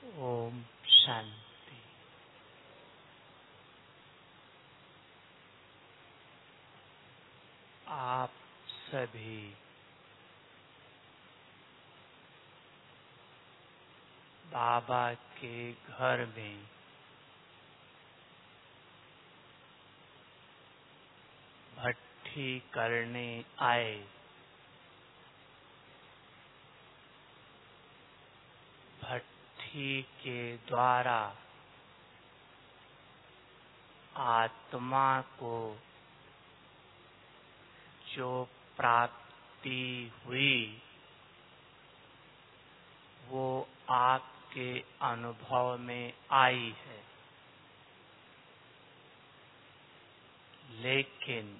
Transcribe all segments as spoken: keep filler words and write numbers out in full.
ओम शांति। आप सभी बाबा के घर में भट्ठी करने आए। भट्ठी के द्वारा आत्मा को जो प्राप्ति हुई वो आपके अनुभव में आई है, लेकिन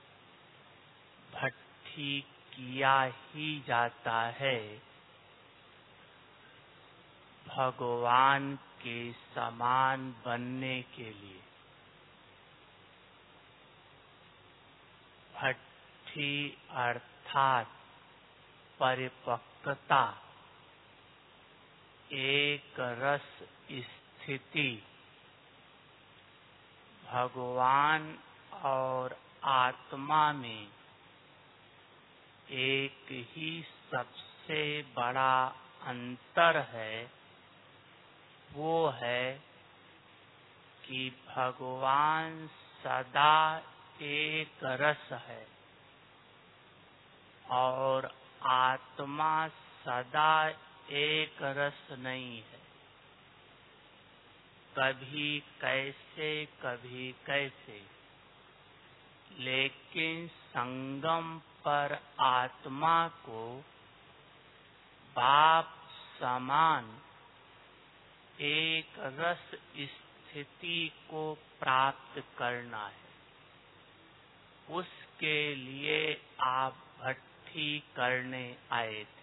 भट्ठी किया ही जाता है भगवान के समान बनने के लिए। भट्ठी अर्थात परिपक्वता, एक रस स्थिति भगवान और आत्मा में एक ही सबसे बड़ा अंतर है। वो है कि भगवान सदा एक रस है और आत्मा सदा एक रस नहीं है। कभी कैसे कभी कैसे, लेकिन संगम पर आत्मा को बाप समान एक रस स्थिति को प्राप्त करना है। उसके लिए आप भट्ठी करने आए थे।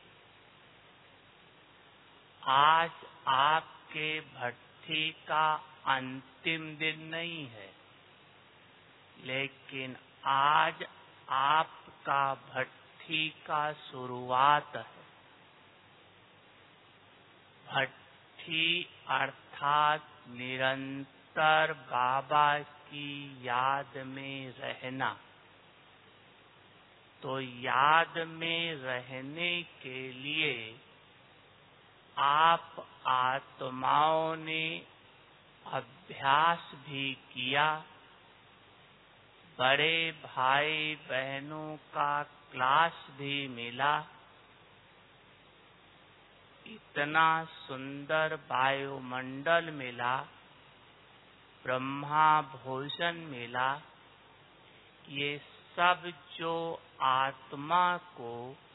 आज आपके भट्ठी का अंतिम दिन नहीं है, लेकिन आज आपका भट्ठी का शुरुआत है। भट्ठी अर्थात निरंतर बाबा की याद में रहना। तो याद में रहने के लिए आप आत्माओं ने अभ्यास भी किया। बड़े भाई बहनों का क्लास भी मिला। इतना सुंदर वायुमंडल मिला, ब्रह्मा भोजन मिला। ये सब जो आत्मा को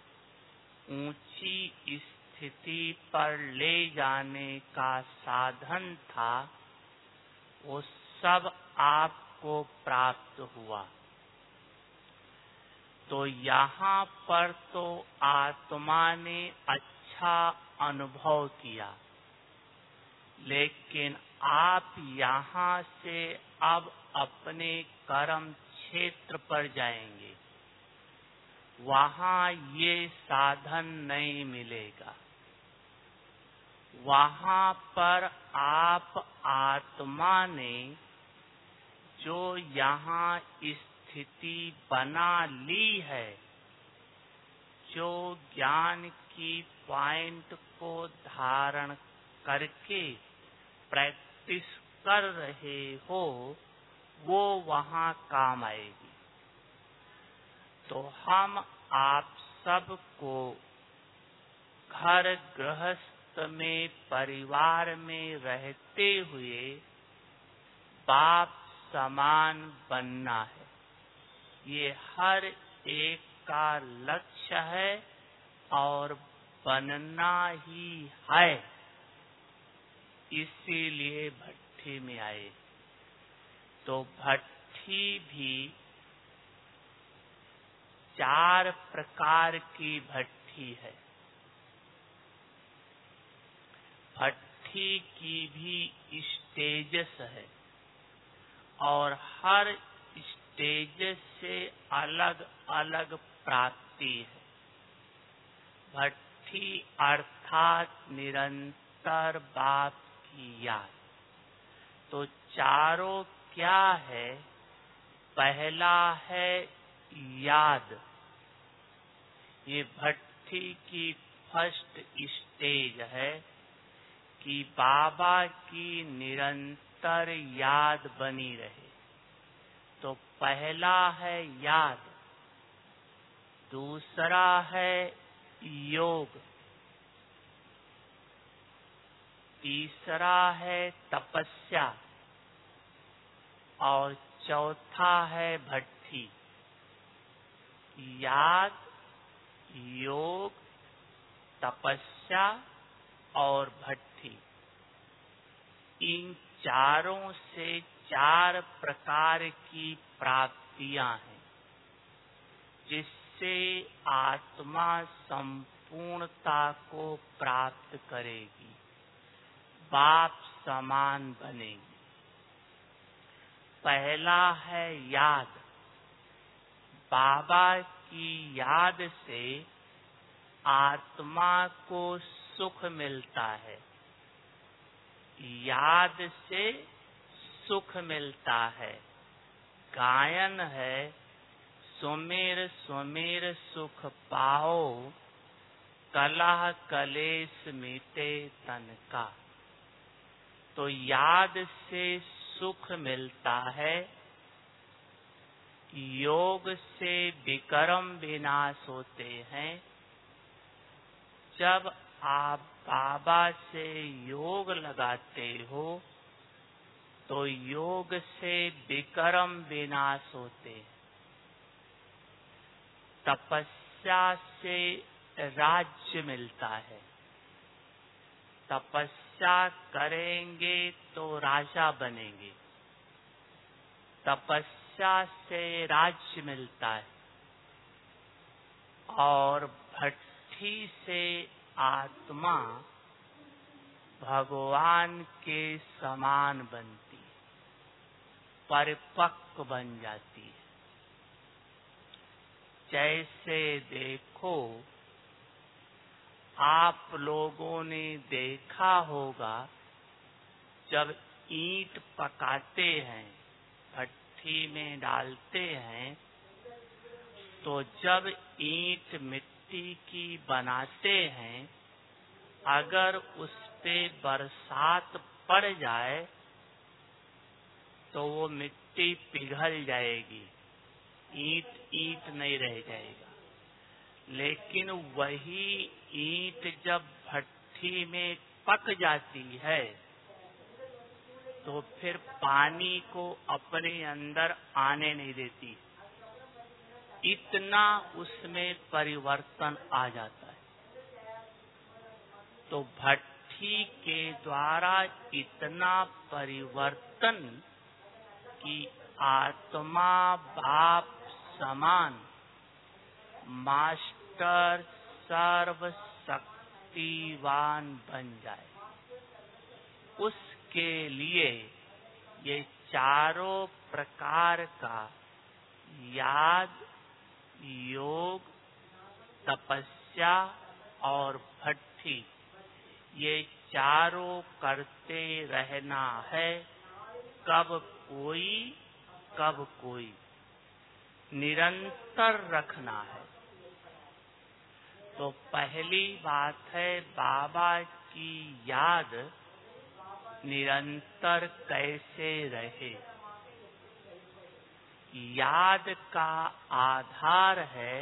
ऊंची स्थिति पर ले जाने का साधन था, वो सब आपको प्राप्त हुआ। तो यहाँ पर तो आत्मा ने अच्छा अनुभव किया, लेकिन आप यहाँ से अब अपने कर्म क्षेत्र पर जाएंगे। वहाँ ये साधन नहीं मिलेगा। वहाँ पर आप आत्मा ने जो यहाँ स्थिति बना ली है, जो ज्ञान की पॉइंट को धारण करके प्रैक्टिस कर रहे हो, वो वहाँ काम आएगी। तो हम आप सबको घर गृहस्थ में परिवार में रहते हुए बाप समान बनना है। ये हर एक का लक्ष्य है और बनना ही है। इसीलिए भट्ठी में आए। तो भट्ठी भी चार प्रकार की भट्ठी है। भट्ठी की भी स्टेजेस है और हर स्टेजेस से अलग अलग प्राप्ति है। भट्ठी अर्थात निरंतर निरंतर बाप की याद। तो चारों क्या है? पहला है याद। ये भट्ठी की फर्स्ट स्टेज है कि बाबा की निरंतर याद बनी रहे। तो पहला है याद, दूसरा है योग, तीसरा है तपस्या और चौथा है भट्ठी। याद, योग, तपस्या और भट्ठी, इन चारों से चार प्रकार की प्राप्तियां हैं जिससे आत्मा संपूर्णता को प्राप्त करेगी, बाप समान बनेगी। पहला है याद। बाबा की याद से आत्मा को सुख मिलता है। याद से सुख मिलता है। गायन है, सुमेर सुमेर सुख पाओ, कलह कलेश मिटे तन का। तो याद से सुख मिलता है। योग से विकर्म विनाश होते हैं। जब आप बाबा से योग लगाते हो तो योग से विकर्म विनाश होते हैं। तपस्या से राज्य मिलता है। तपस्या करेंगे तो राजा बनेंगे। तपस्या से राज्य मिलता है और भट्ठी से आत्मा भगवान के समान बनती है, परिपक्व बन जाती है। जैसे देखो, आप लोगों ने देखा होगा जब ईंट पकाते हैं, भट्ठी में डालते हैं, तो जब ईंट मिट्टी की बनाते हैं, अगर उस पे बरसात पड़ जाए तो वो मिट्टी पिघल जाएगी, ईंट ईंट नहीं रह जाएगा। लेकिन वही ईंट जब भट्ठी में पक जाती है तो फिर पानी को अपने अंदर आने नहीं देती, इतना उसमें परिवर्तन आ जाता है। तो भट्ठी के द्वारा इतना परिवर्तन कि आत्मा बाप समान, मास्टर सर्व शक्तिवान बन जाए, उसके लिए ये चारों प्रकार का याद, योग, तपस्या और भट्ठी, ये चारों करते रहना है। कब कोई कब कोई निरंतर रखना है। तो पहली बात है बाबा की याद निरंतर कैसे रहे। याद का आधार है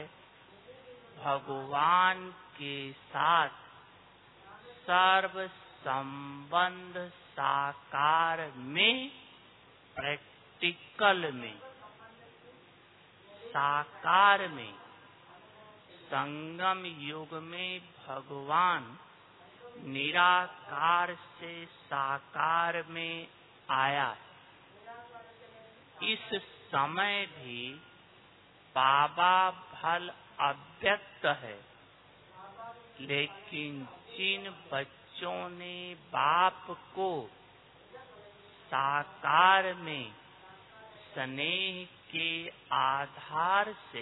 भगवान के साथ सर्व संबंध साकार में, प्रैक्टिकल में, साकार में। संगम युग में भगवान निराकार से साकार में आया है। इस समय भी बाबा भल अव्यक्त है, लेकिन जिन बच्चों ने बाप को साकार में स्नेह के आधार से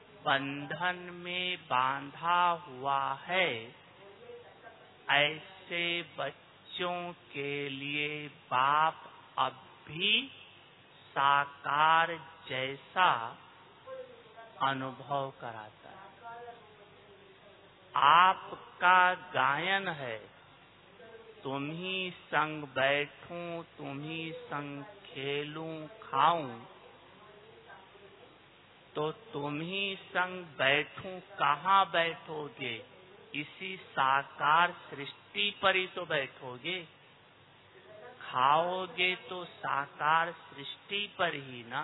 बंधन में बांधा हुआ है, ऐसे जैसे बच्चों के लिए बाप अब भी साकार जैसा अनुभव कराता है। आपका गायन है, तुम ही संग बैठूं, तुम ही संग खेलूं खाऊं, तो तुम ही संग बैठूं कहाँ बैठोगे? इसी साकार सृष्टि पर ही तो बैठोगे। खाओगे तो साकार सृष्टि पर ही ना।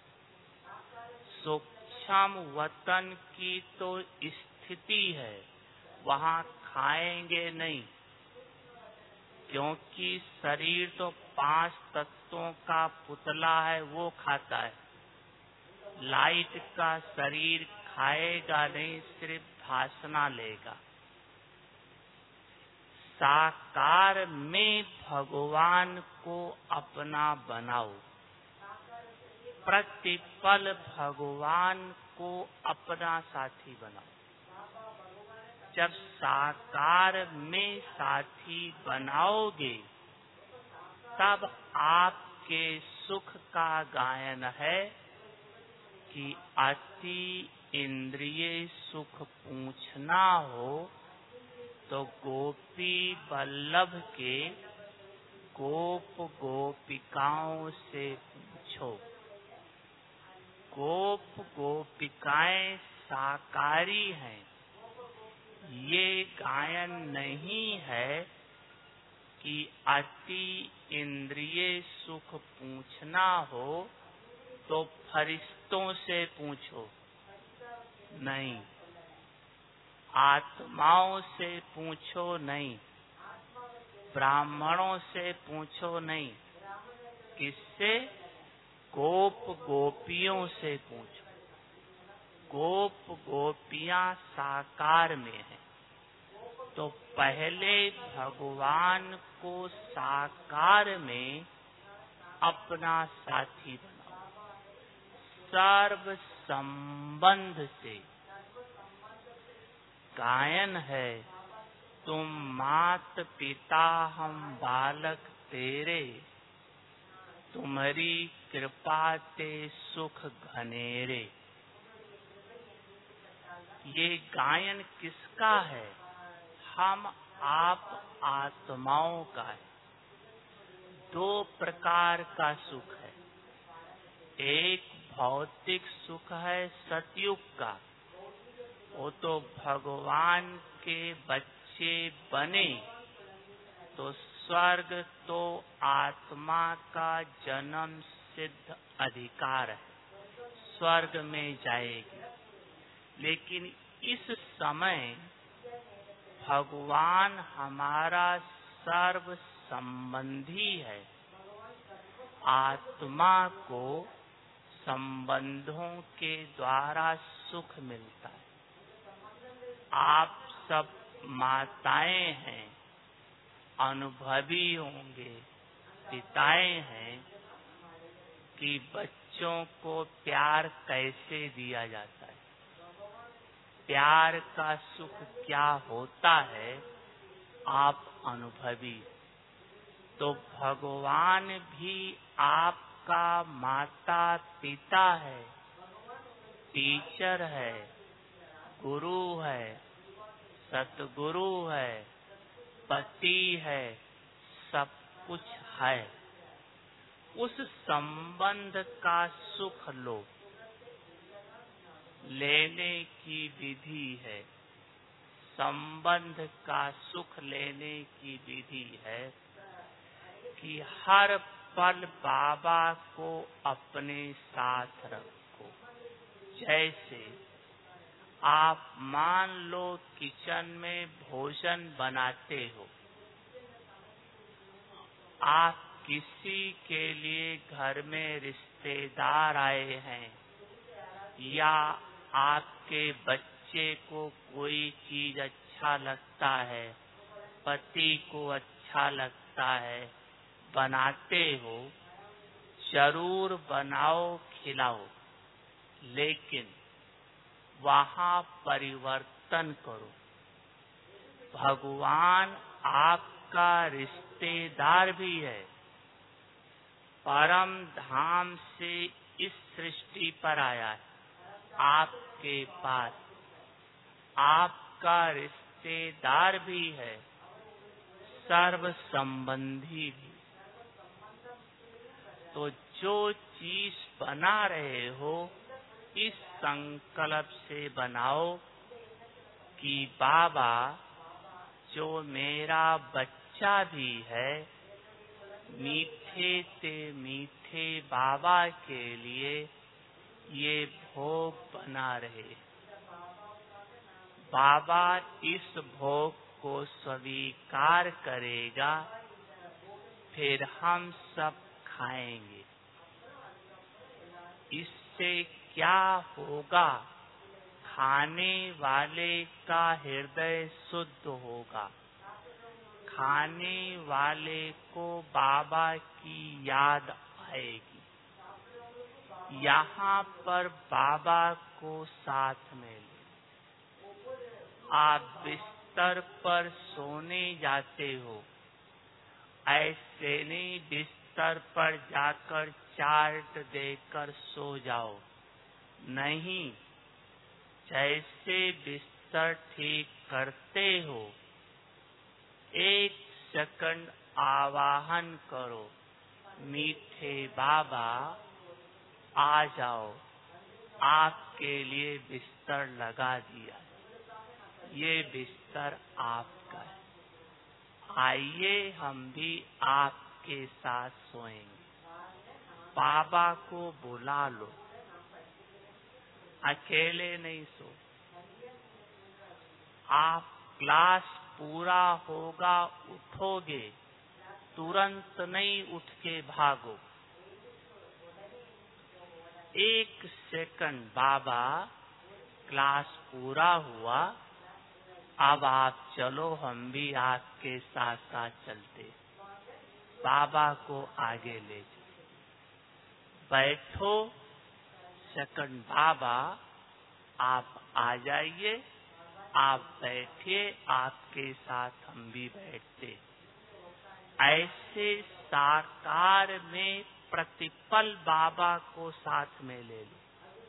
सूक्ष्म वतन की तो स्थिति है, वहाँ खाएंगे नहीं, क्योंकि शरीर तो पांच तत्वों का पुतला है, वो खाता है। लाइट का शरीर खाएगा नहीं, सिर्फ भासना लेगा। साकार में भगवान को अपना बनाओ, प्रतिपल भगवान को अपना साथी बनाओ। जब साकार में साथी बनाओगे, तब आपके सुख का गायन है कि अति इंद्रिय सुख पूछना हो तो गोपी वल्लभ के गोप गोपिकाओं से पूछो। गोप गोपिकाएं साकारी हैं। ये गायन नहीं है कि अति इंद्रिय सुख पूछना हो तो फरिश्तों से पूछो, नहीं। आत्माओं से पूछो, नहीं। ब्राह्मणों से पूछो, नहीं। किससे? गोप गोपियों से पूछो। गोप गोपियां साकार में हैं, तो पहले भगवान को साकार में अपना साथी बनाओ। सर्व संबंध से गायन है, तुम मात पिता हम बालक तेरे, तुम्हारी कृपा ते सुख घनेरे। ये गायन किसका है? हम आप आत्माओं का है। दो प्रकार का सुख है। एक भौतिक सुख है सतयुग का, वो तो भगवान के बच्चे बने तो स्वर्ग तो आत्मा का जन्म सिद्ध अधिकार है, स्वर्ग में जाएगी। लेकिन इस समय भगवान हमारा सर्व संबंधी है। आत्मा को संबंधों के द्वारा सुख मिलता है। आप सब माताएं हैं, अनुभवी होंगे, पिताएं हैं कि बच्चों को प्यार कैसे दिया जाता है, प्यार का सुख क्या होता है, आप अनुभवी। तो भगवान भी आपका माता पिता है, टीचर है, गुरु है, सतगुरु है, पति है, सब कुछ है। उस संबंध का सुख लो। लेने की विधि है, संबंध का सुख लेने की विधि है कि हर पल बाबा को अपने साथ रखो। जैसे आप मान लो किचन में भोजन बनाते हो, आप किसी के लिए घर में रिश्तेदार आए हैं या आपके बच्चे को कोई चीज अच्छा लगता है, पति को अच्छा लगता है, बनाते हो, जरूर बनाओ, खिलाओ, लेकिन वहाँ परिवर्तन करो। भगवान आपका रिश्तेदार भी है। परम धाम से इस सृष्टि पर आया है, आपके पास आपका रिश्तेदार भी है, सर्व संबंधी भी। तो जो चीज बना रहे हो इस संकल्प से बनाओ कि बाबा जो मेरा बच्चा भी है, मीठे से मीठे बाबा के लिए ये भोग बना रहे। बाबा इस भोग को स्वीकार करेगा, फिर हम सब खाएंगे। इससे क्या होगा? खाने वाले का हृदय शुद्ध होगा, खाने वाले को बाबा की याद आएगी। यहाँ पर बाबा को साथ में ले। आप बिस्तर पर सोने जाते हो, ऐसे नहीं बिस्तर पर जाकर चार्ट देकर सो जाओ। नहीं, जैसे बिस्तर ठीक करते हो, एक सेकंड आवाहन करो, मीठे बाबा आ जाओ, आपके लिए बिस्तर लगा दिया, ये बिस्तर आपका है, आइए हम भी आपके साथ सोएंगे। बाबा को बुला लो, अकेले नहीं सो। आप क्लास पूरा होगा उठोगे, तुरंत नहीं उठ के भागो। एक सेकंड, बाबा क्लास पूरा हुआ, अब आप चलो, हम भी आपके साथ साथ चलते। बाबा को आगे ले जाओ, बैठो। सेकंड, बाबा आप आ जाइए, आप बैठिए, आपके साथ हम भी बैठते। ऐसे साकार में प्रतिपल बाबा को साथ में ले लो,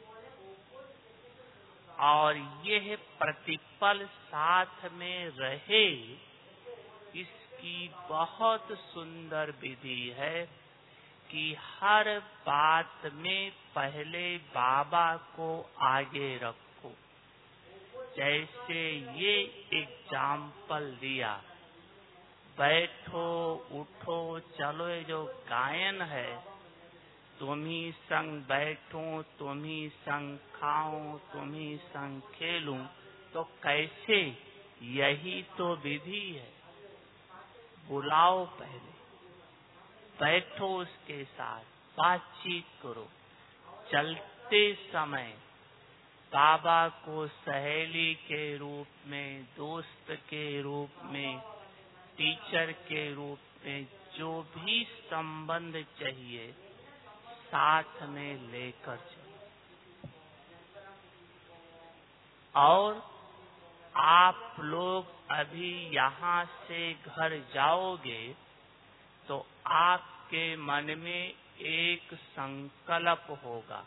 और यह प्रतिपल साथ में रहे, इसकी बहुत सुंदर विधि है कि हर बात में पहले बाबा को आगे रखो। जैसे ये एग्जाम्पल दिया, बैठो, उठो, चलो, ये जो गायन है, तुम ही संग बैठूं, तुम ही संग खाऊं, तुम ही संग खेलूं, तो कैसे? यही तो विधि है। बुलाओ, पहले बैठो, उसके साथ बातचीत करो। चलते समय बाबा को सहेली के रूप में, दोस्त के रूप में, टीचर के रूप में, जो भी संबंध चाहिए साथ में लेकर चलो। और आप लोग अभी यहाँ से घर जाओगे तो आपके मन में एक संकल्प होगा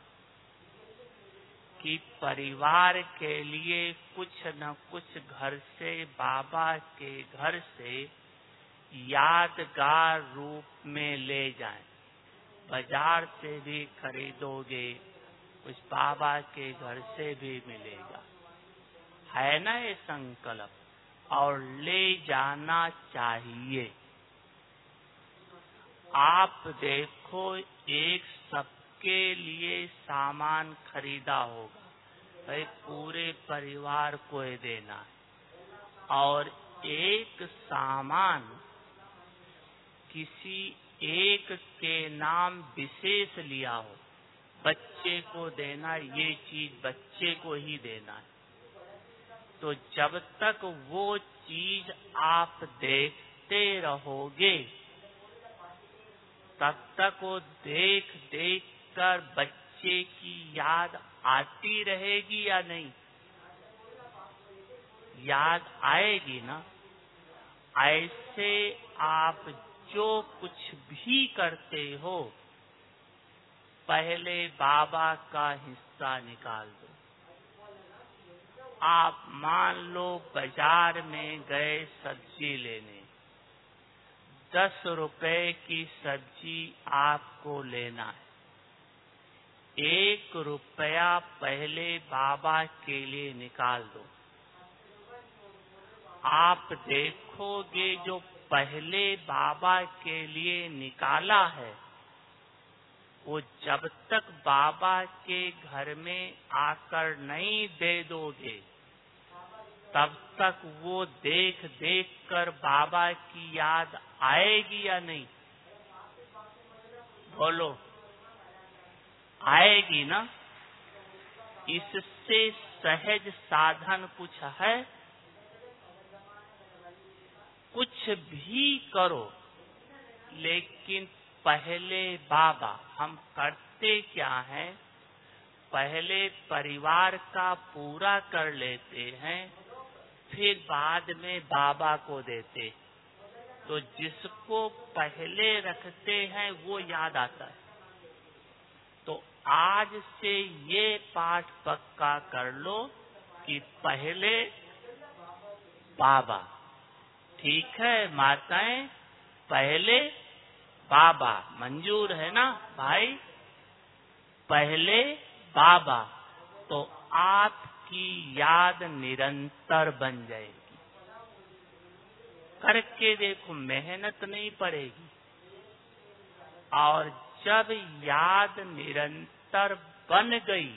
कि परिवार के लिए कुछ न कुछ घर से, बाबा के घर से यादगार रूप में ले जाएं। बाजार से भी खरीदोगे, कुछ बाबा के घर से भी मिलेगा, है ना ये संकल्प? और ले जाना चाहिए। आप देखो, एक सबके लिए सामान खरीदा होगा, भाई पूरे परिवार को देना है, और एक सामान किसी एक के नाम विशेष लिया हो, बच्चे को देना, ये चीज बच्चे को ही देना है। तो जब तक वो चीज आप देखते रहोगे, तब तक वो देख देख कर बच्चे की याद आती रहेगी या नहीं? याद आएगी ना? ऐसे आप जो कुछ भी करते हो, पहले बाबा का हिस्सा निकाल दो। आप मान लो बाजार में गए सब्जी लेने, दस रुपए की सब्जी आपको लेना है। एक रुपया पहले बाबा के लिए निकाल दो। आप देखोगे जो पहले बाबा के लिए निकाला है, वो जब तक बाबा के घर में आकर नहीं दे दोगे, तब तक वो देख देख कर बाबा की याद आएगी या नहीं? बोलो, आएगी ना? इससे सहज साधन कुछ है? कुछ भी करो, लेकिन पहले बाबा। हम करते क्या हैं? पहले परिवार का पूरा कर लेते हैं, फिर बाद में बाबा को देते। तो जिसको पहले रखते हैं वो याद आता है। तो आज से ये पाठ पक्का कर लो कि पहले बाबा। ठीक है माताएं, पहले बाबा। मंजूर है ना भाई? पहले बाबा, तो आपकी याद निरंतर बन जाएगी। करके देखो, मेहनत नहीं पड़ेगी। और जब याद निरंतर बन गई,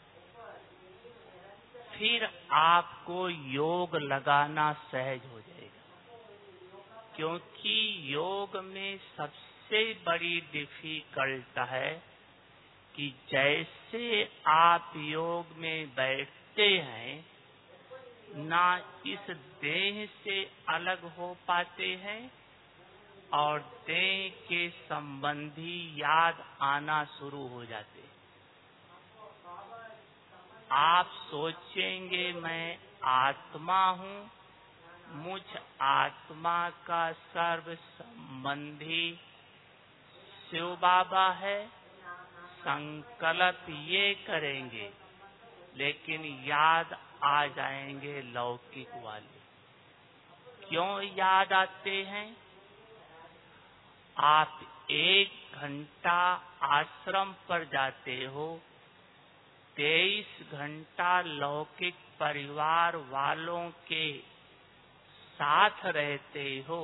फिर आपको योग लगाना सहज हो जाएगा। क्योंकि योग में सबसे बड़ी डिफिकल्ट है कि जैसे आप योग में बैठते हैं, ना इस देह से अलग हो पाते हैं और देह के संबंधी याद आना शुरू हो जाते हैं। आप सोचेंगे मैं आत्मा हूँ, मुझ आत्मा का सर्व संबंधी शिव बाबा है, संकल्प ये करेंगे, लेकिन याद आ जाएंगे लौकिक वाले। क्यों याद आते हैं? आप एक घंटा आश्रम पर जाते हो, तेईस घंटा लौकिक परिवार वालों के साथ रहते हो,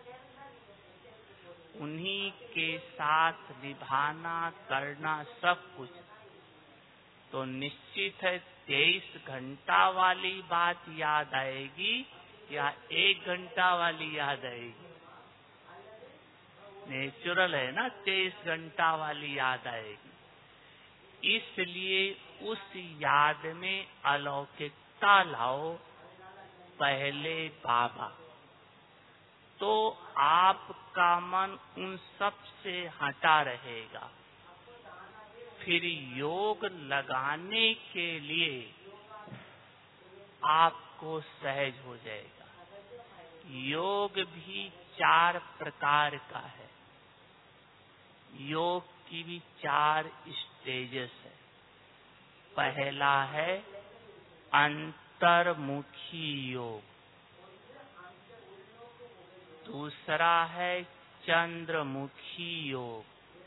उन्हीं के साथ निभाना करना सब कुछ। तो निश्चित है तेईस घंटा वाली बात याद आएगी या एक घंटा वाली याद आएगी? नेचुरल है ना, तेईस घंटा वाली याद आएगी। इसलिए उस याद में अलौकिकता लाओ, पहले बाबा। तो आपका मन उन सब से हटा रहेगा। फिर योग लगाने के लिए आपको सहज हो जाएगा। योग भी चार प्रकार का है। योग की भी चार स्टेजेस है। पहला है अंतर्मुखी योग, दूसरा है चंद्रमुखी योग,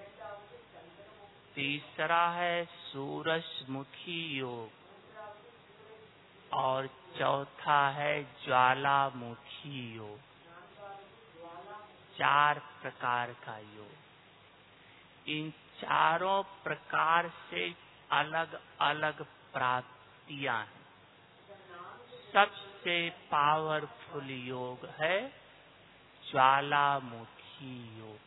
तीसरा है सूरजमुखी योग और चौथा है ज्वालामुखी योग। चार प्रकार का योग। इन चारों प्रकार से अलग अलग प्राप्तियां हैं। सबसे पावरफुल योग है ज्वालामुखी योग।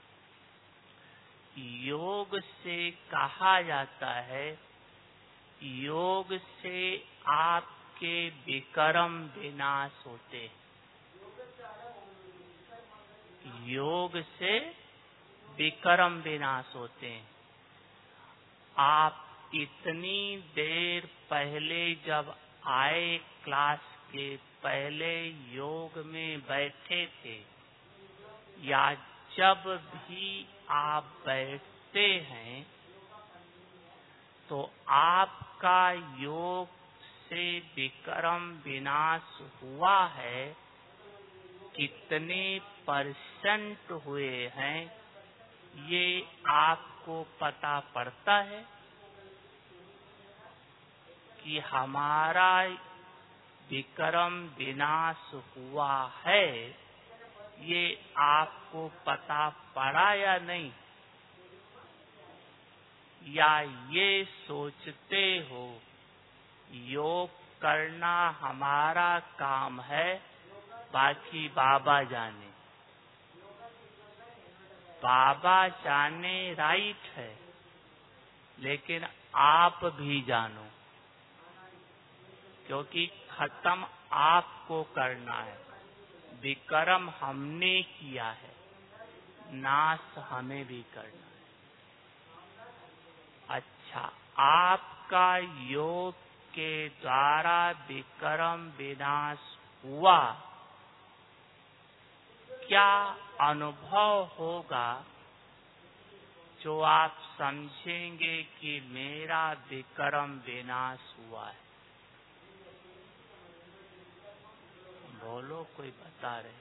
योग से कहा जाता है, योग से आपके विकर्म विनाश होते हैं। योग से विकर्म विनाश होते हैं। आप इतनी देर पहले जब आए क्लास के पहले योग में बैठे थे या जब भी आप बैठते हैं तो आपका योग से विक्रम विनाश हुआ है, कितने परसेंट हुए हैं ये आपको पता पड़ता है कि हमारा विक्रम विनाश हुआ है, ये आपको पता पड़ा या नहीं? या ये सोचते हो योग करना हमारा काम है, बाकी बाबा जाने? बाबा जाने राइट है, लेकिन आप भी जानो, क्योंकि खत्म आपको करना है। विक्रम हमने किया है, नाश हमें भी करना है। अच्छा, आपका योग के द्वारा विक्रम विनाश हुआ, क्या अनुभव होगा जो आप समझेंगे कि मेरा विक्रम विनाश हुआ है? बोलो, कोई बता रहे?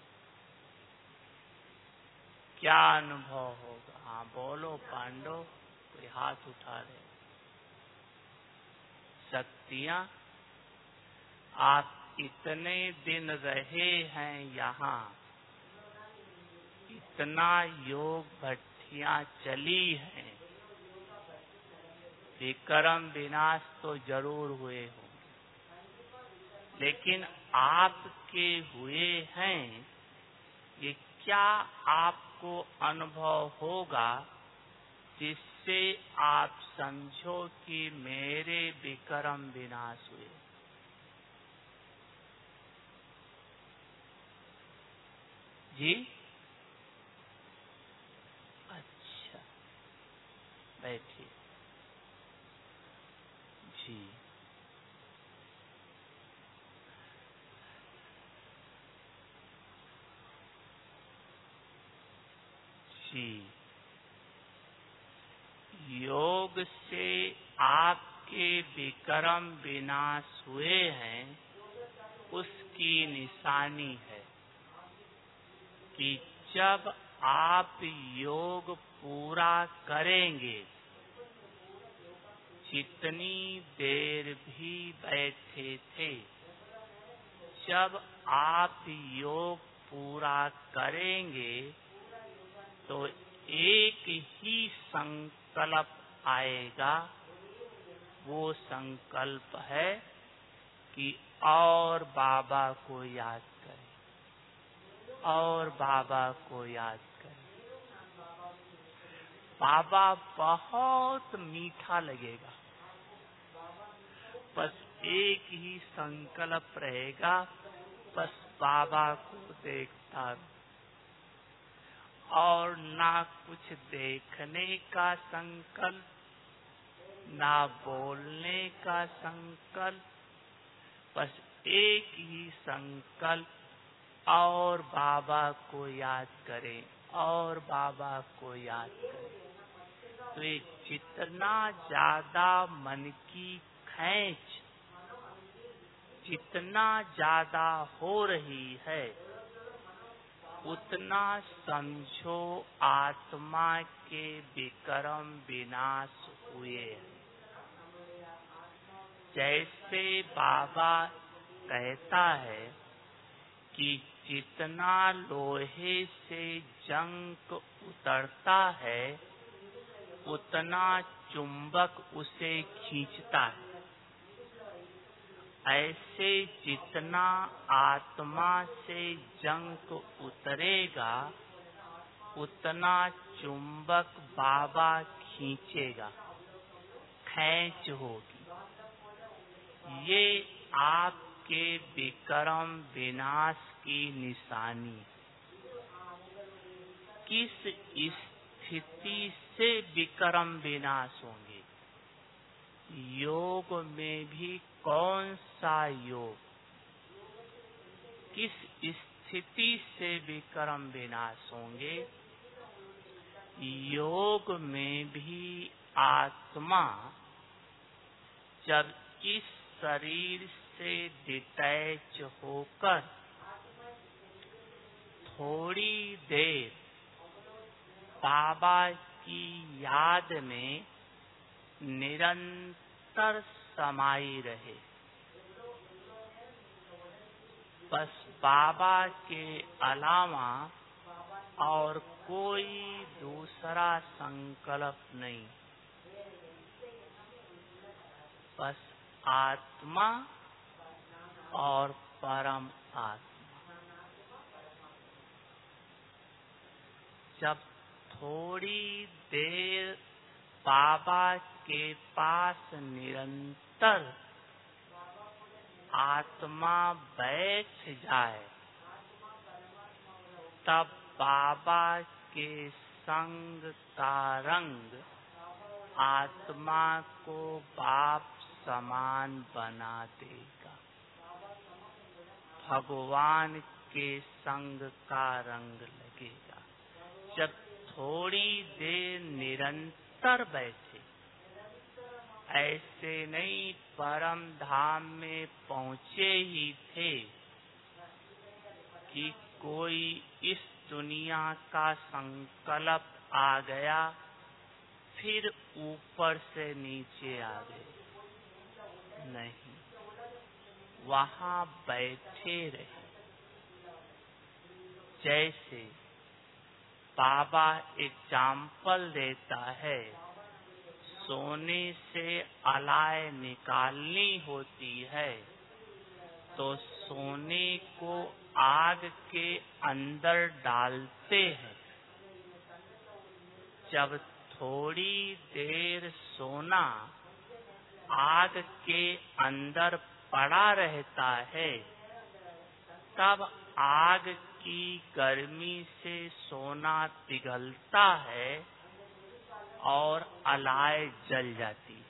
क्या अनुभव होगा? हाँ बोलो पांडव, कोई हाथ उठा रहे? शक्तियां, आप इतने दिन रहे हैं यहाँ, इतना योग भट्टियां चली हैं, विक्रम विनाश तो जरूर हुए होंगे, लेकिन आपके हुए हैं, ये क्या आपको अनुभव होगा जिससे आप समझो कि मेरे विक्रम विनाश हुए? जी अच्छा, बैठिए जी। जी, योग से आपके विक्रम विनाश हुए हैं, उसकी निशानी है कि जब आप योग पूरा करेंगे, जितनी देर भी बैठे थे, जब आप योग पूरा करेंगे तो एक ही संकल्प आएगा। वो संकल्प है कि और बाबा को याद करें, और बाबा को याद करें। बाबा बहुत मीठा लगेगा, बस एक ही संकल्प रहेगा, बस बाबा को देखता रहूं, और ना कुछ देखने का संकल्प, ना बोलने का संकल्प, बस एक ही संकल्प, और बाबा को याद करें, और बाबा को याद करें। तो ये जितना ज्यादा मन की खींच जितना ज्यादा हो रही है, उतना समझो आत्मा के विक्रम विनाश हुए हैं। जैसे बाबा कहता है कि जितना लोहे से जंग उतरता है, उतना चुंबक उसे खींचता है। ऐसे जितना आत्मा से जंग उतरेगा, उतना चुंबक बाबा खींचेगा, खींच होगी। ये आपके विक्रम विनाश की निशानी। किस स्थिति से विक्रम विनाश होंगे? योग में भी कौन सा योग? किस स्थिति से विकर्म विनाश होंगे? योग में भी आत्मा जब इस शरीर से डिटैच होकर थोड़ी देर बाबा की याद में निरंतर समाई रहे, बस बाबा के अलावा और कोई दूसरा संकल्प नहीं, बस आत्मा और परम आत्मा। जब थोड़ी देर बाबा के पास निरंतर आत्मा बैठ जाए, तब बाबा के संग का रंग आत्मा को बाप समान बना देगा। भगवान के संग का रंग लगेगा। जब थोड़ी देर निरंतर बैठे, ऐसे नहीं परम धाम में पहुँचे ही थे कि कोई इस दुनिया का संकल्प आ गया, फिर ऊपर से नीचे आ गए। नहीं, वहाँ बैठे रहे। जैसे बाबा एग्जाम्पल देता है, सोने से अलाय निकालनी होती है तो सोने को आग के अंदर डालते हैं। जब थोड़ी देर सोना आग के अंदर पड़ा रहता है, तब आग की गर्मी से सोना पिघलता है और अलाय जल जाती है।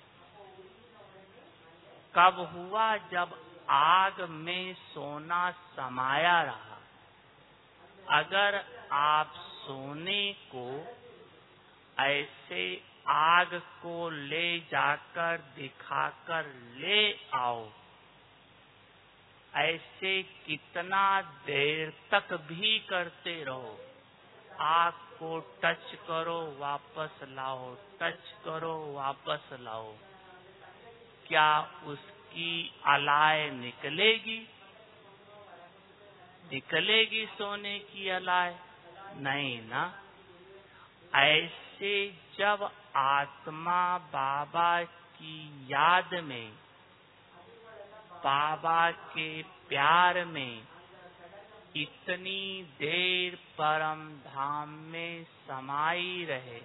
कब हुआ? जब आग में सोना समाया रहा। अगर आप सोने को ऐसे आग को ले जाकर दिखाकर ले आओ, ऐसे कितना देर तक भी करते रहो। आग को टच करो, वापस लाओ, टच करो, वापस लाओ, क्या उसकी अलाय निकलेगी? निकलेगी सोने की अलाय? नहीं ना। ऐसे जब आत्मा बाबा की याद में, बाबा के प्यार में इतनी देर परम धाम में समाई रहे,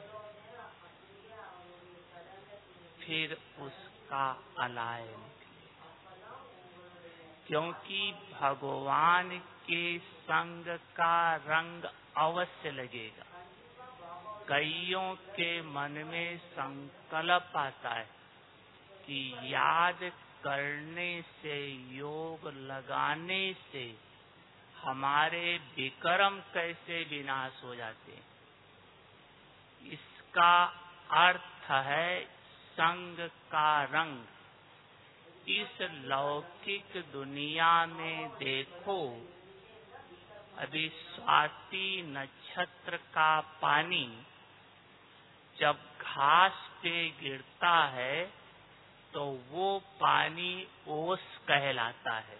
फिर उसका अलाय निकलेगा। क्योंकि भगवान के संग का रंग अवश्य लगेगा। कईयों के मन में संकल्प आता है कि याद करने से, योग लगाने से हमारे विकर्म कैसे विनाश हो जाते हैं। इसका अर्थ है संग का रंग। इस लौकिक दुनिया में देखो, अभी स्वाति नक्षत्र का पानी जब घास पे गिरता है तो वो पानी ओस कहलाता है।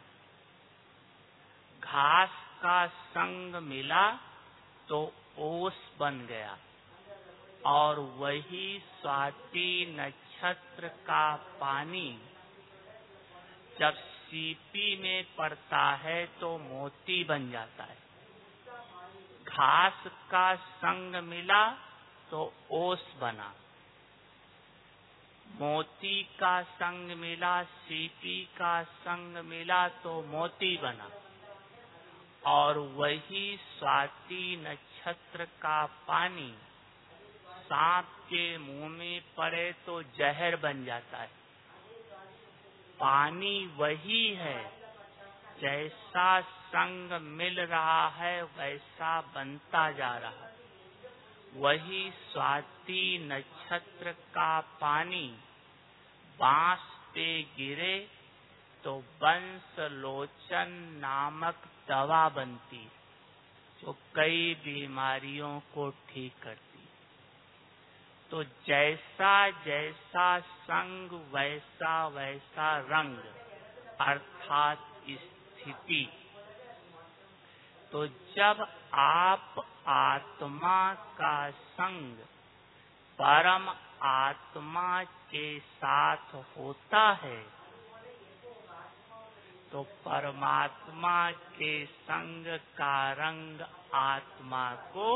घास का संग मिला तो ओस बन गया, और वही स्वाति नक्षत्र का पानी जब सीपी में पड़ता है तो मोती बन जाता है। घास का संग मिला तो ओस बना, मोती का संग मिला, सीपी का संग मिला तो मोती बना, और वही स्वाति नक्षत्र का पानी सांप के मुंह में पड़े तो जहर बन जाता है। पानी वही है, जैसा संग मिल रहा है वैसा बनता जा रहा है। वही स्वाति नक्षत्र का पानी बांस पे गिरे तो बंस लोचन नामक दवा बनती, जो कई बीमारियों को ठीक करती। तो जैसा जैसा संग वैसा वैसा रंग, अर्थात स्थिति। तो जब आप आत्मा का संग परम आत्मा के साथ होता है, तो परमात्मा के संग का रंग आत्मा को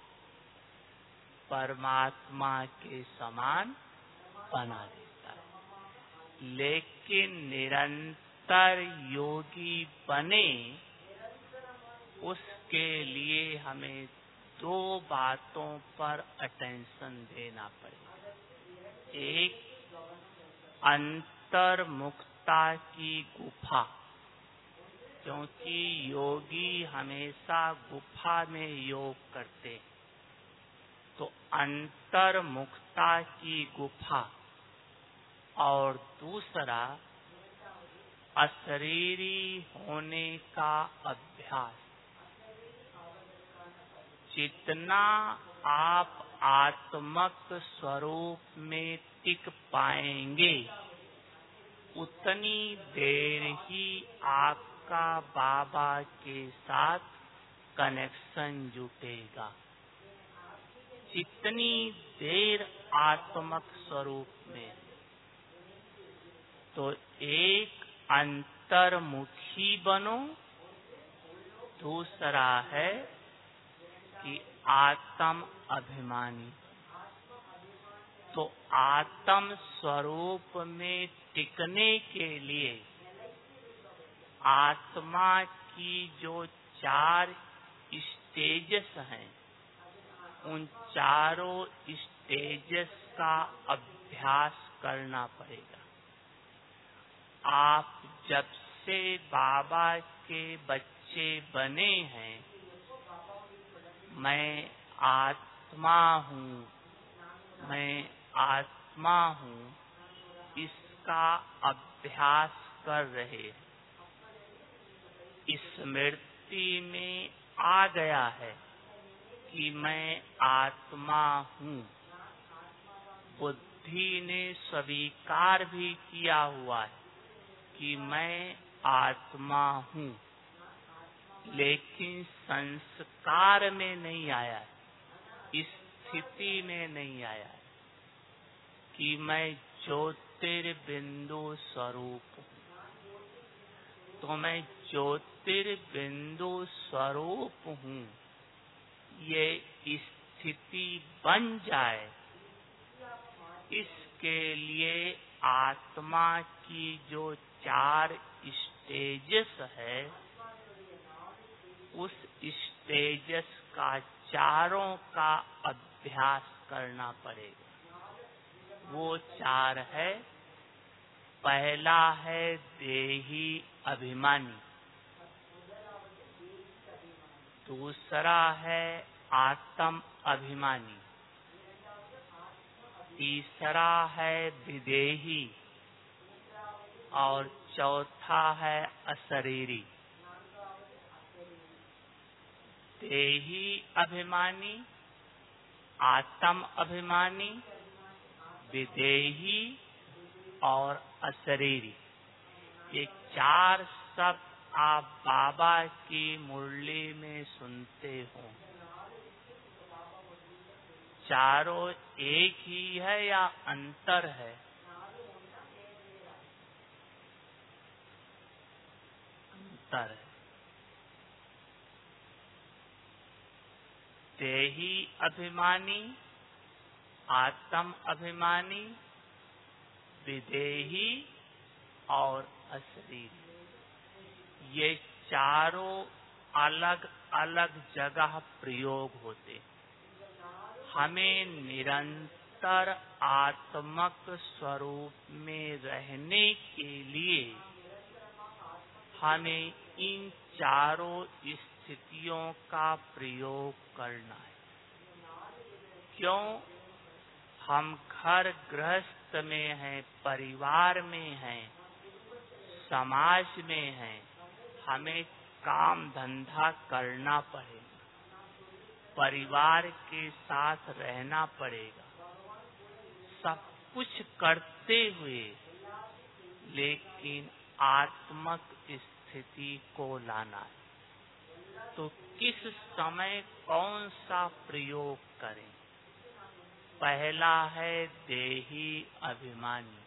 परमात्मा के समान बना देता है। लेकिन निरंतर योगी बने, उसके लिए हमें दो बातों पर अटेंशन देना पड़ेगा। एक, अंतर्मुखता की गुफा, क्योंकि योगी हमेशा गुफा में योग करते हैं। तो अंतर्मुखता की गुफा, और दूसरा अशरीरी होने का अभ्यास। जितना आप आत्मक स्वरूप में टिक पाएंगे, उतनी देर ही आपका बाबा के साथ कनेक्शन जुटेगा। जितनी देर आत्मक स्वरूप में, तो एक अंतर्मुखी बनो, दूसरा है कि आत्म अभिमानी। तो आत्म स्वरूप में टिकने के लिए आत्मा की जो चार स्टेजेस हैं, उन चारों स्टेजेस का अभ्यास करना पड़ेगा। आप जब से बाबा के बच्चे बने हैं, मैं आत्मा हूँ, मैं आत्मा हूँ, इसका अभ्यास कर रहे हैं। स्मृति में आ गया है कि मैं आत्मा हूँ। बुद्धि ने स्वीकार भी किया हुआ है कि मैं आत्मा हूँ, लेकिन संस्कार में नहीं आया है, स्थिति में नहीं आया है कि मैं ज्योतिर्बिंदु स्वरूप हूँ। तो मैं ज्योतिर्बिंदु स्वरूप हूँ, ये स्थिति बन जाए, इसके लिए आत्मा की जो चार स्टेजेस है, उस स्टेजेस का चारों का अभ्यास करना पड़ेगा। वो चार है, पहला है देही अभिमानी, दूसरा है आत्म अभिमानी, तीसरा है विदेही, और चौथा है अशरीरी। देही अभिमानी, आत्म अभिमानी, विदेही और अशरीरी, ये चार शब्द आप बाबा की मुरली में सुनते हो। चारों एक ही है या अंतर है? अंतर है। देही अभिमानी, आत्म अभिमानी, विदेही और अशरीरी, ये चारों अलग अलग जगह प्रयोग होते। हमें निरंतर आत्मक स्वरूप में रहने के लिए हमें इन चारों स्थितियों का प्रयोग करना है। क्यों? हम घर गृहस्थ में हैं, परिवार में हैं, समाज में हैं, हमें काम धंधा करना पड़ेगा, परिवार के साथ रहना पड़ेगा, सब कुछ करते हुए लेकिन आत्मक स्थिति को लाना है। तो किस समय कौन सा प्रयोग करें? पहला है देही अभिमानी।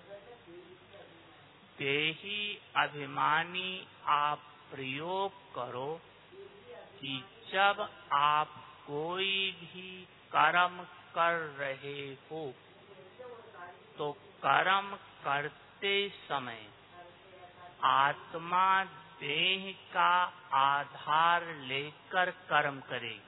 देही अभिमानी आप प्रयोग करो कि जब आप कोई भी कर्म कर रहे हो तो कर्म करते समय आत्मा देह का आधार लेकर कर्म करेगी,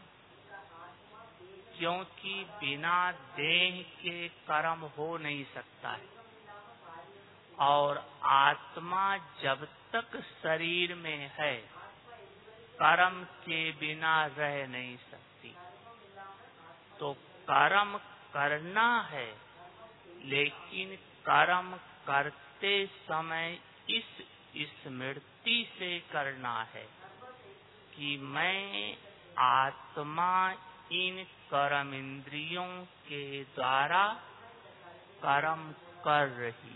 क्योंकि बिना देह के कर्म हो नहीं सकता है। और आत्मा जब तक शरीर में है कर्म के बिना रह नहीं सकती। तो कर्म करना है, लेकिन कर्म करते समय इस स्मृति से करना है कि मैं आत्मा इन कर्म इंद्रियों के द्वारा कर्म कर रही,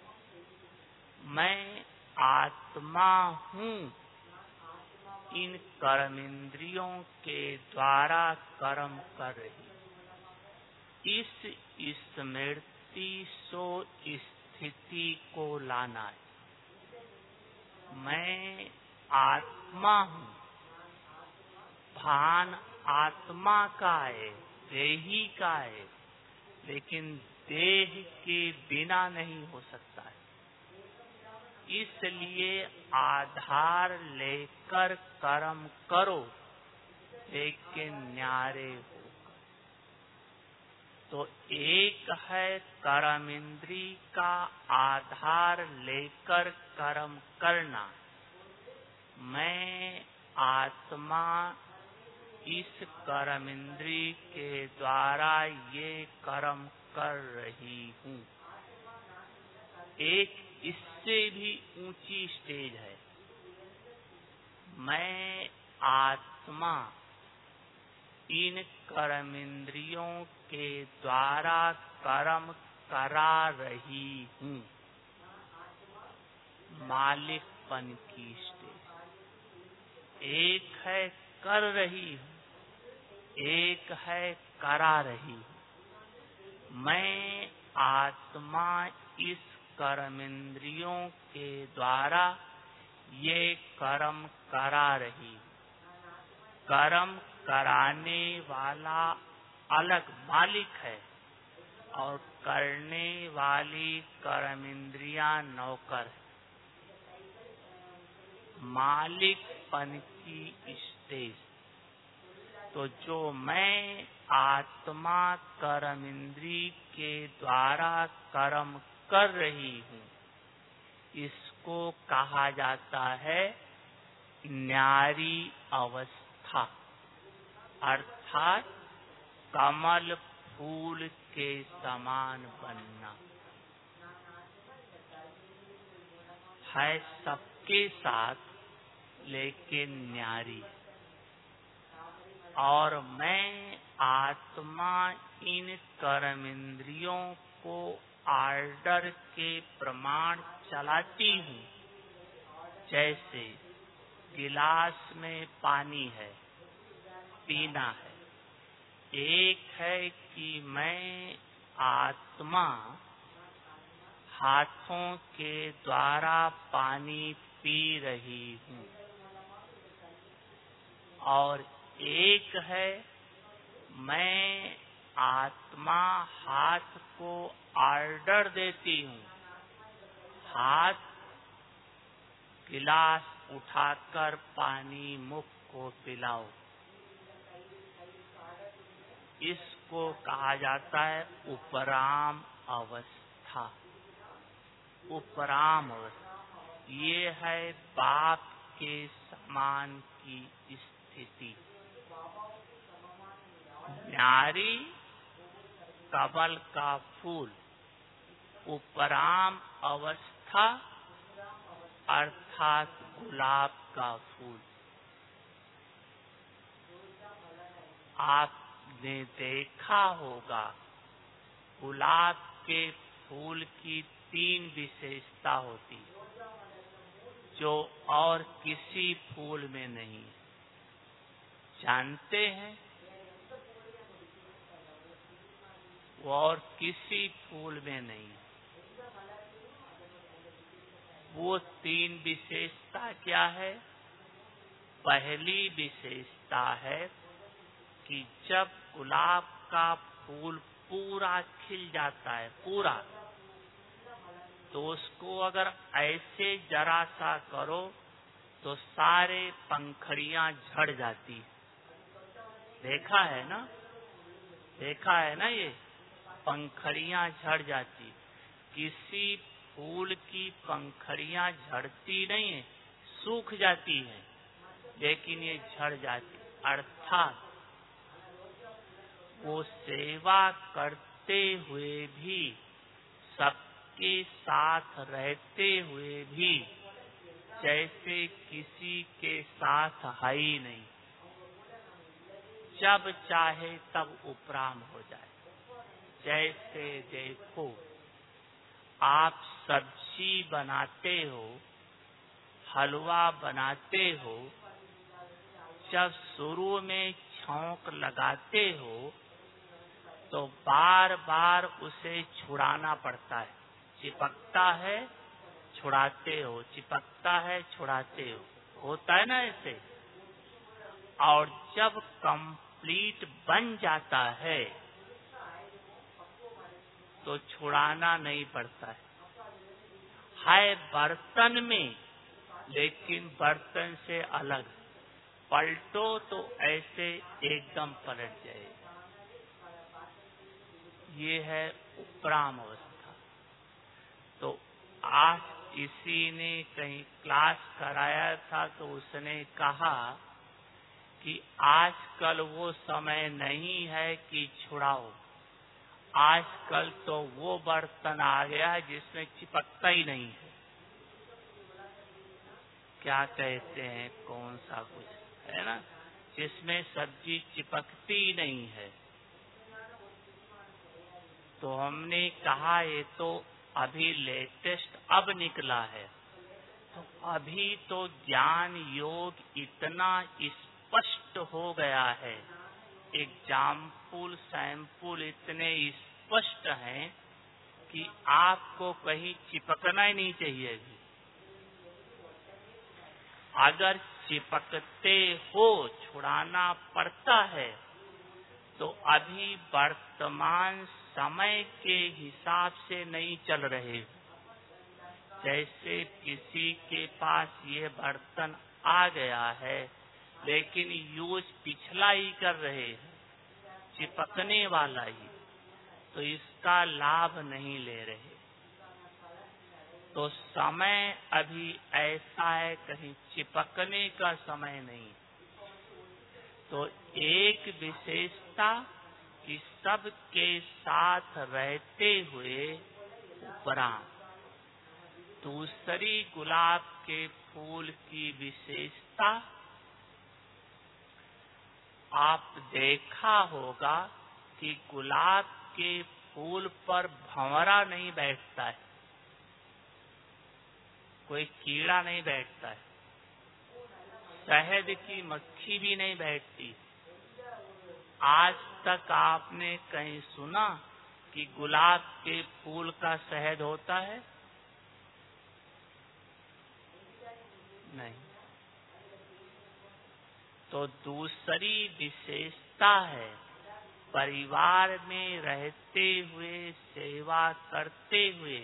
मैं आत्मा हूँ इन कर्म इंद्रियों के द्वारा कर्म कर रही। इस स्मृति सो स्थिति को लाना है। मैं आत्मा हूँ, भान आत्मा का है, देही का है, लेकिन देह के बिना नहीं हो सकता है। इसलिए आधार लेकर कर्म करो, लेकिन न्यारे हो। तो एक है कर्म इंद्री का आधार लेकर कर्म करना। मैं आत्मा इस कर्म इंद्री के द्वारा ये कर्म कर रही हूँ। एक इससे भी ऊंची स्टेज है। मैं आत्मा इन कर्म इंद्रियों के द्वारा कर्म करा रही हूँ। मालिकपन की स्टेज। एक है कर रही हूँ, एक है करा रही हूँ। मैं आत्मा इस कर्म इंद्रियों के द्वारा ये कर्म करा रही हूँ। कर्म कराने वाला अलग मालिक है और करने वाली कर्म इंद्रियां नौकर है। मालिकपन की स्टेज। तो जो मैं आत्मा कर्म इंद्री के द्वारा कर्म कर रही हूँ, इसको कहा जाता है न्यारी अवस्था, अर्थात कमल फूल के समान बनना है। सबके साथ लेकिन न्यारी। और मैं आत्मा इन कर्म इंद्रियों को आर्डर के प्रमाण चलाती हूँ। जैसे गिलास में पानी है, पीना है। एक है कि मैं आत्मा हाथों के द्वारा पानी पी रही हूँ, और एक है मैं आत्मा हाथ को आर्डर देती हूँ, हाथ गिलास उठाकर पानी मुख को पिलाओ। इसको कहा जाता है उपराम अवस्था। उपराम अवस्था ये है बाप के समान की स्थिति। न्यारी कमल का फूल, उपराम अवस्था अर्थात गुलाब का फूल। आपने देखा होगा गुलाब के फूल की तीन विशेषता होती जो और किसी फूल में नहीं। जानते हैं? वो और किसी फूल में नहीं। वो तीन विशेषता क्या है? पहली विशेषता है कि जब गुलाब का फूल पूरा खिल जाता है, पूरा, तो उसको अगर ऐसे जरा सा करो तो सारे पंखड़ियां झड़ जाती। देखा है ना? देखा है ना? ये पंखड़ियां झड़ जाती। किसी फूल की पंखड़ियां झड़ती नहीं है, सूख जाती है, लेकिन ये झड़ जाती। अर्थात वो सेवा करते हुए भी, सबके साथ रहते हुए भी जैसे किसी के साथ है ही नहीं। जब चाहे तब उपराम हो जाए। जैसे देखो, आप सब्जी बनाते हो, हलवा बनाते हो, जब शुरू में छौंक लगाते हो तो बार बार उसे छुड़ाना पड़ता है। चिपकता है, छुड़ाते हो, चिपकता है, छुड़ाते हो, होता है ना ऐसे। और जब कंप्लीट बन जाता है तो छुड़ाना नहीं पड़ता है। है बर्तन में, लेकिन बर्तन से अलग। पलटो तो ऐसे एकदम पलट जाएगा। ये है उपराम अवस्था। तो आज किसी ने कहीं क्लास कराया था तो उसने कहा कि आजकल वो समय नहीं है कि छुड़ाओ। आजकल तो वो बर्तन आ गया है जिसमें चिपकता ही नहीं है। क्या कहते हैं, कौन सा कुछ है ना, जिसमें सब्जी चिपकती ही नहीं है। तो हमने कहा ये तो अभी लेटेस्ट अब निकला है। तो अभी तो ज्ञान योग इतना स्पष्ट हो गया है, एग्जाम्पल सैंपल इतने स्पष्ट हैं कि आपको कहीं चिपकना ही नहीं चाहिए। भी अगर चिपकते हो, छुड़ाना पड़ता है, तो अभी वर्तमान समय के हिसाब से नहीं चल रहे। जैसे किसी के पास ये बर्तन आ गया है, लेकिन यूज पिछला ही कर रहे हैं, चिपकने वाला ही, तो इसका लाभ नहीं ले रहे। तो समय अभी ऐसा है, कहीं चिपकने का समय नहीं। तो एक विशेषता कि सबके साथ रहते हुए उपराम। दूसरी गुलाब के फूल की विशेषता, आप देखा होगा कि गुलाब के फूल पर भंवरा नहीं बैठता है, कोई कीड़ा नहीं बैठता है, शहद की मक्खी भी नहीं बैठती। आज तक आपने कहीं सुना कि गुलाब के फूल का शहद होता है? नहीं। तो दूसरी विशेषता है, परिवार में रहते हुए, सेवा करते हुए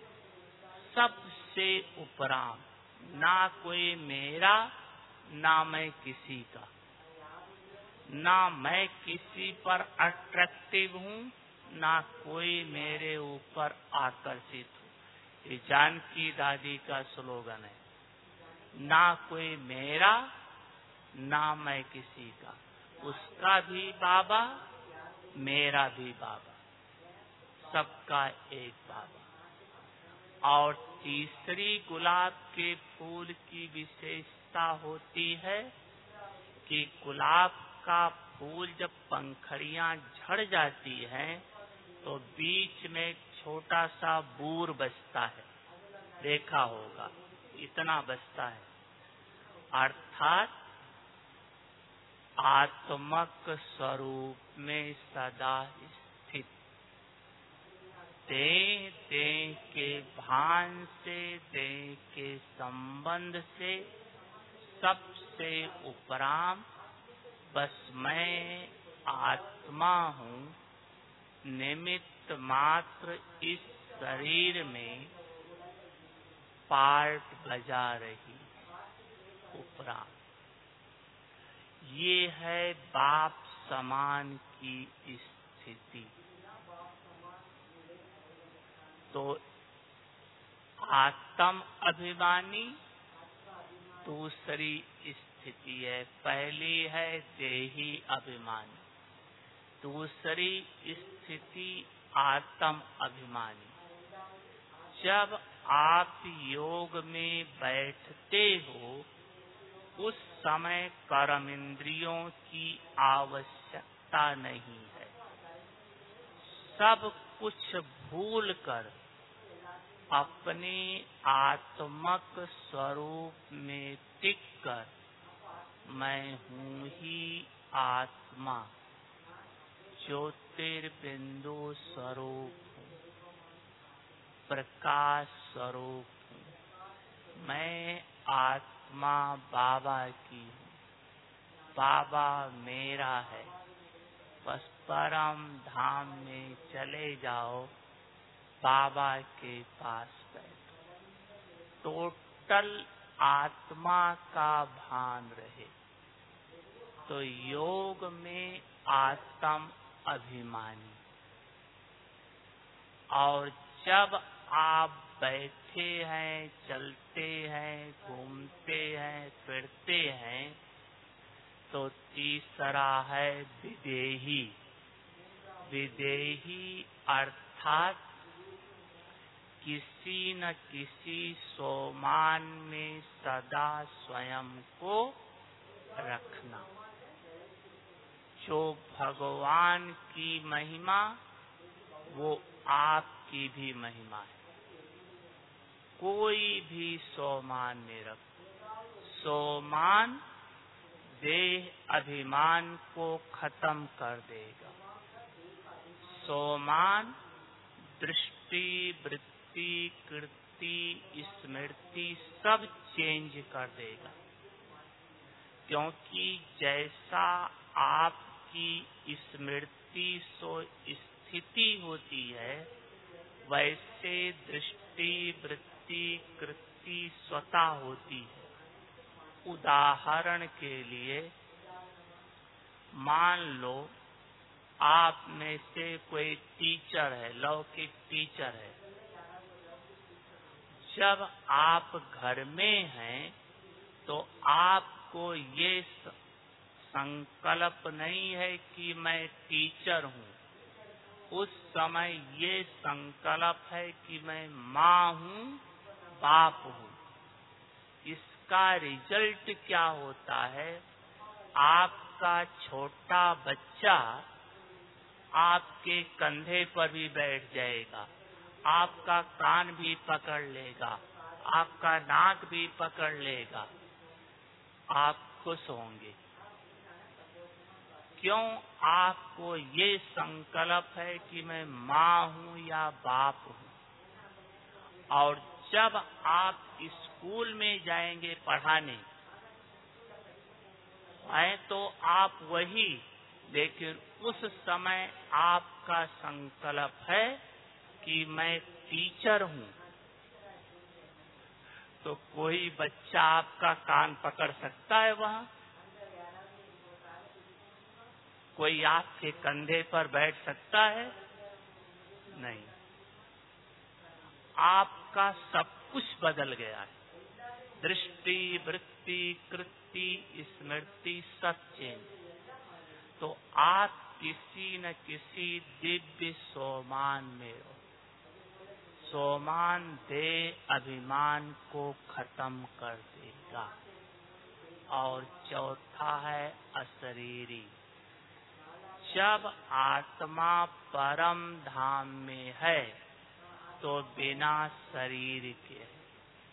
सबसे उपराम। ना कोई मेरा, ना मैं किसी का, ना मैं किसी पर अट्रैक्टिव हूँ, ना कोई मेरे ऊपर आकर्षित हो। ये जानकी दादी का स्लोगन है। ना कोई मेरा ना मैं किसी का, उसका भी बाबा मेरा भी बाबा, सबका एक बाबा। और तीसरी गुलाब के फूल की विशेषता होती है कि गुलाब का फूल जब पंखड़ियां झड़ जाती हैं तो बीच में छोटा सा बूर बचता है, देखा होगा, इतना बचता है, अर्थात आत्मक स्वरूप में सदा स्थित, देह देह के भान से, देह के संबंध से सबसे उपराम बस मैं आत्मा हूँ, निमित्त मात्र इस शरीर में पार्ट बजा रही उपराम। ये है बाप समान की स्थिति। तो आत्म अभिमानी दूसरी स्थिति है, पहली है देही अभिमानी, दूसरी स्थिति आत्म अभिमानी। जब आप योग में बैठते हो उस समय कर्म इंद्रियों की आवश्यकता नहीं है, सब कुछ भूलकर अपने आत्मक स्वरूप में टिककर मैं हूँ ही आत्मा, ज्योतिर्बिंदु स्वरूप हूँ, प्रकाश स्वरूप हूँ, मैं आत्मा बाबा की हूँ, बाबा मेरा है, बस परम धाम में चले जाओ, बाबा के पास बैठो, टोटल आत्मा का भान रहे। तो योग में आत्म अभिमानी, और जब आप बैठे हैं, चलते हैं, घूमते हैं, फिरते हैं, तो तीसरा है विदेही। विदेही अर्थात किसी न किसी सोमान में सदा स्वयं को रखना। जो भगवान की महिमा वो आपकी भी महिमा है। कोई भी सोमान में रखो, सोमान देह अभिमान को खत्म कर देगा, सोमान दृष्टि, वृत्ति, कृति, स्मृति सब चेंज कर देगा। क्योंकि जैसा आपकी स्मृति सो स्थिति होती है, वैसे दृष्टि, वृत्ति, कृति स्वतः होती है। उदाहरण के लिए मान लो आप में से कोई टीचर है, लौकिक टीचर है। जब आप घर में हैं तो आपको ये संकल्प नहीं है कि मैं टीचर हूँ। उस समय ये संकल्प है कि मैं माँ हूँ, बाप हूँ। इसका रिजल्ट क्या होता है? आपका छोटा बच्चा आपके कंधे पर भी बैठ जाएगा, आपका कान भी पकड़ लेगा, आपका नाक भी पकड़ लेगा, आप खुश होंगे। क्यों? आपको ये संकल्प है कि मैं माँ हूँ या बाप हूँ। और जब आप स्कूल में जाएंगे पढ़ाने, है तो आप वही, लेकिन उस समय आपका संकल्प है कि मैं टीचर हूँ। तो कोई बच्चा आपका कान पकड़ सकता है वहाँ? कोई आपके कंधे पर बैठ सकता है? नहीं। आपका सब कुछ बदल गया है। दृष्टि, वृत्ति, कृति, स्मृति सब चेंज। तो आप किसी न किसी दिव्य सोमान में हो। सोमान दे अभिमान को खत्म कर देगा। और चौथा है अशरीरी। जब आत्मा परम धाम में है तो बिना शरीर के है,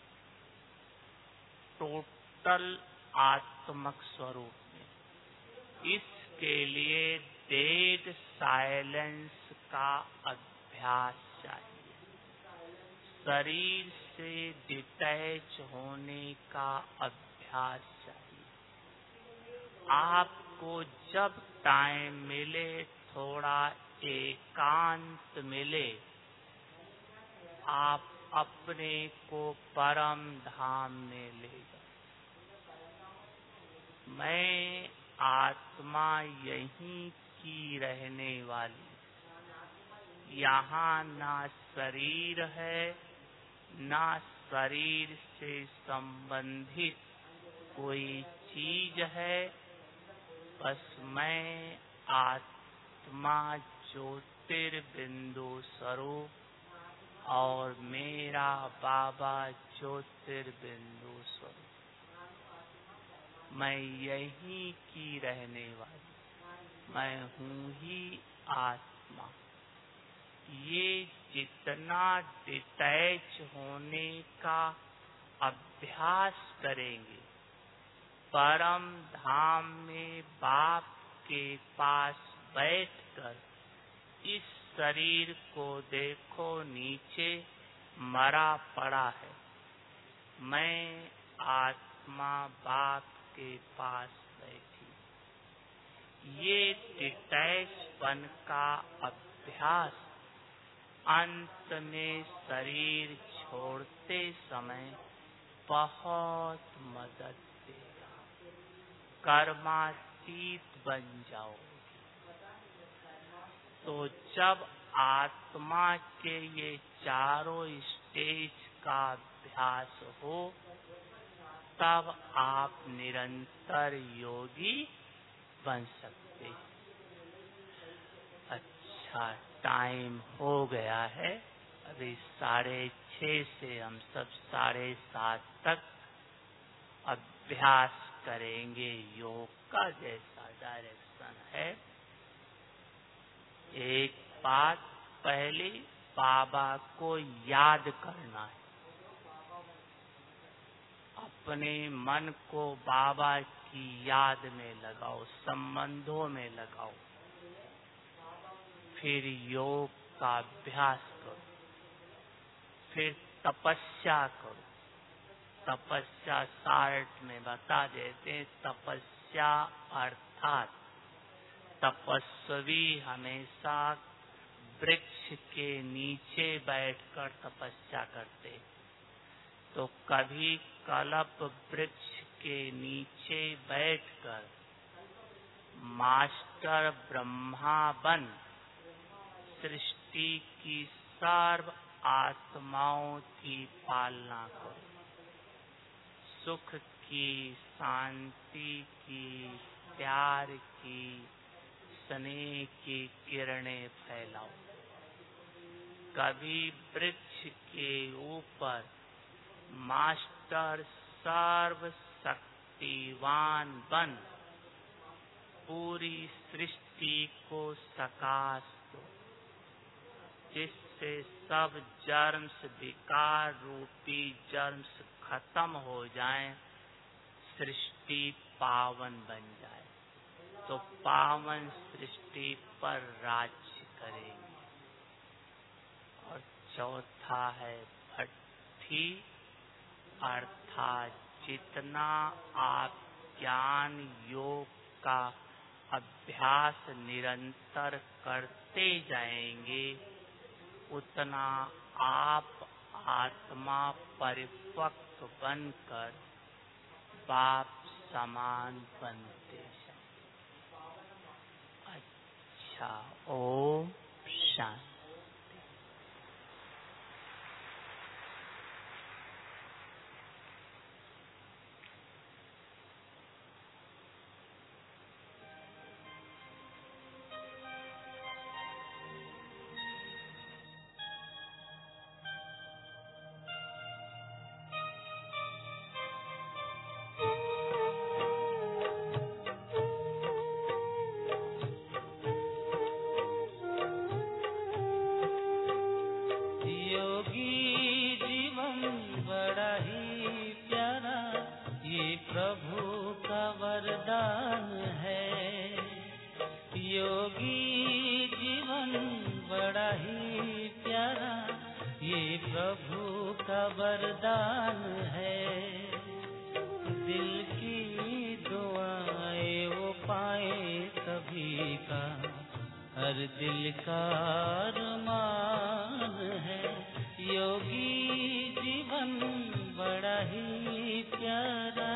टोटल आत्मक स्वरूप में। इसके लिए डेड साइलेंस का अभ्यास चाहिए। शरीर से डिटैच होने का अभ्यास चाहिए। आपको जब टाइम मिले, थोड़ा एकांत मिले, आप अपने को परम धाम में ले जाओ। मैं आत्मा यहीं की रहने वाली। यहाँ ना शरीर है, ना शरीर से संबंधित कोई चीज है। बस मैं आत्मा ज्योतिर्बिंदु स्वरूप और मेरा बाबा ज्योतिर्बिंदु स्वरूप। मैं यहीं की रहने वाली, मैं हूँ ही आत्मा। ये जितना डिटैच होने का अभ्यास करेंगे, परम धाम में बाप के पास बैठकर इस शरीर को देखो, नीचे मरा पड़ा है। मैं आत्मा बाप के पास बैठी। ये डिटैचपन का अभ्यास अंत में शरीर छोड़ते समय बहुत मदद देगा। कर्मातीत बन जाओगे। तो जब आत्मा के ये चारों स्टेज का अभ्यास हो, तब आप निरंतर योगी बन सकते हैं। अच्छा, टाइम हो गया है। अभी साढ़े छह से हम सब साढ़े सात तक अभ्यास करेंगे। योग का जैसा डायरेक्शन है। एक बात पहले बाबा को याद करना है। अपने मन को बाबा की याद में लगाओ, संबंधों में लगाओ। फिर योग का अभ्यास करो। फिर तपस्या करो। तपस्या शार्ट में बता देते हैं। तपस्या अर्थात तपस्वी हमेशा वृक्ष के नीचे बैठकर तपस्या करते। तो कभी कल्प वृक्ष के नीचे बैठकर मास्टर ब्रह्मा बन सृष्टि की सर्व आत्माओं की पालना करो। सुख की, शांति की, प्यार की, स्नेह की किरणें फैलाओ। कभी वृक्ष के ऊपर मास्टर सर्व शक्तिवान बन पूरी सृष्टि को सकाश दो, जिससे सब जर्म्स, विकार रूपी जर्म्स खत्म हो जाएं, सृष्टि पावन बन जाए। तो पावन सृष्टि पर राज्य करेंगे। और चौथा है भट्ठी, अर्थात जितना आप ज्ञान योग का अभ्यास निरंतर करते जाएंगे, उतना आप आत्मा परिपक्व बनकर बाप समान बनते जाएंगे। अच्छा, ओम शांति। प्रभु का वरदान है। दिल की दुआएं वो पाए सभी का, हर दिल का अरमान है। योगी जीवन बड़ा ही प्यारा,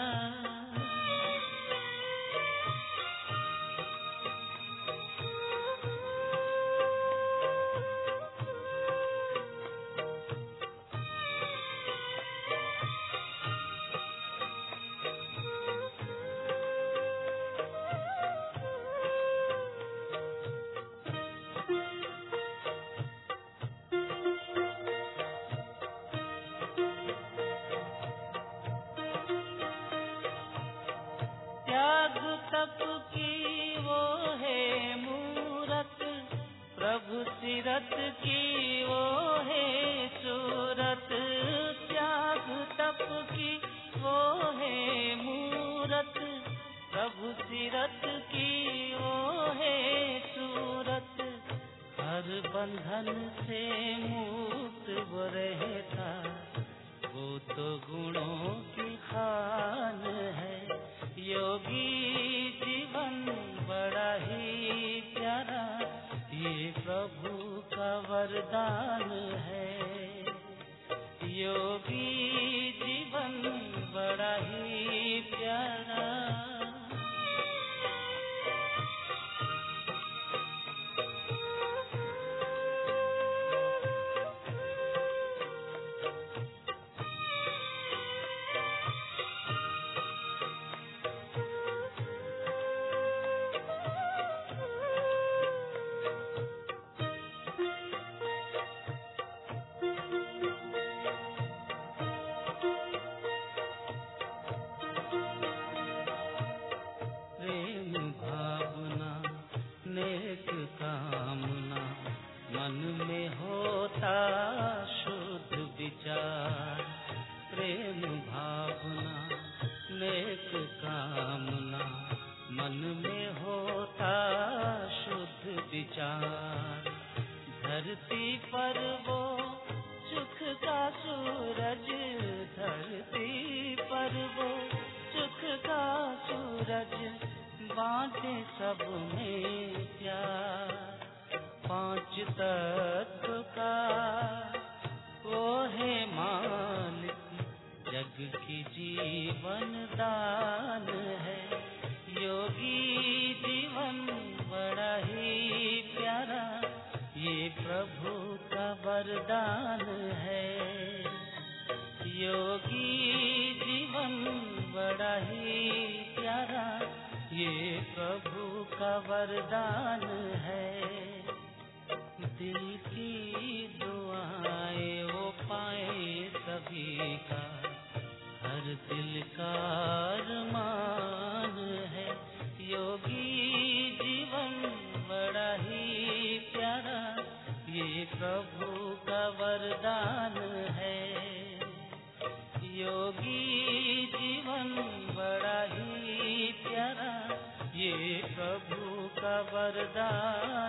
तप की वो है मूरत, प्रभु सीरत की वो है सूरत। त्याग तप की वो है मूरत, प्रभु सीरत की वो है सूरत। हर बंधन से मुक्त वो रहता, वो तो गुणों की खान है। योगी जीवन बड़ा ही प्यारा, ये प्रभु का वरदान है। योगी जीवन बड़ा ही प्यारा, नेक कामना मन में होता शुद्ध विचार। प्रेम भावना नेक कामना मन में होता शुद्ध विचार। धरती पर वो सुख का सूरज, धरती पर वो सुख का सूरज, बांटे सब में प्यार। पांच तत्व का वो है मालिक, जग की जीवन दान है। योगी जीवन बड़ा ही प्यारा, ये प्रभु का वरदान है। योगी जीवन बड़ा ही प्यारा, ये प्रभु का वरदान है। दिल की दुआएं वो पाए सभी का, हर दिल का अरमान है। योगी जीवन बड़ा ही प्यारा, ये प्रभु का वरदान है। योगी जीवन बड़ा ही प्यारा, ये प्रभु का वरदान